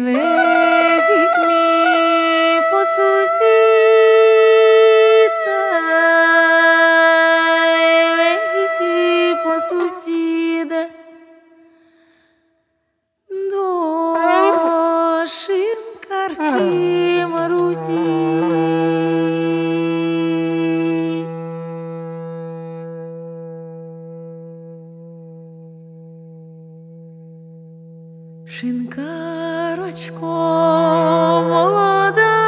Везіть мій по сусіда, везіть мій по сусіда, до шинкарки Марусі. Шинкарочко молода,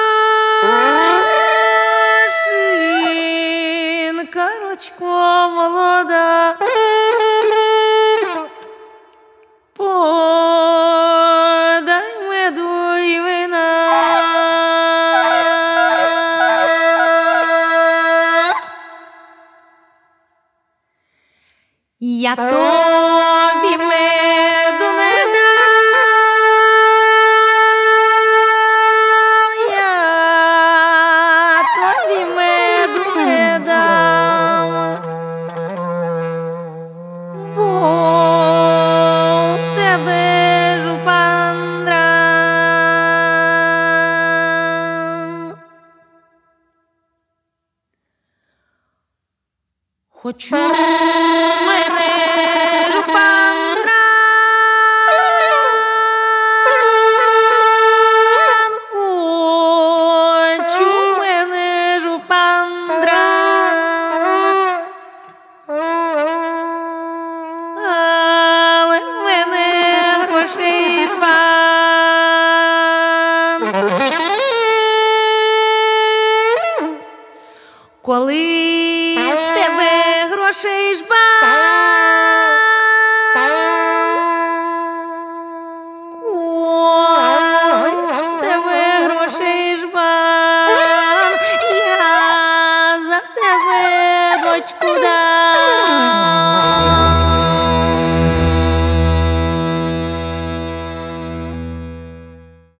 шинкарочко молода, подай меду й вина. Я тобі меду не дам, я тобі меду не дам, бо в тебе жупан драм. Хочу мене жупан драм, хочу мене жупан драм, але в мене грошей жбан. Коли в тебе грошей жбан,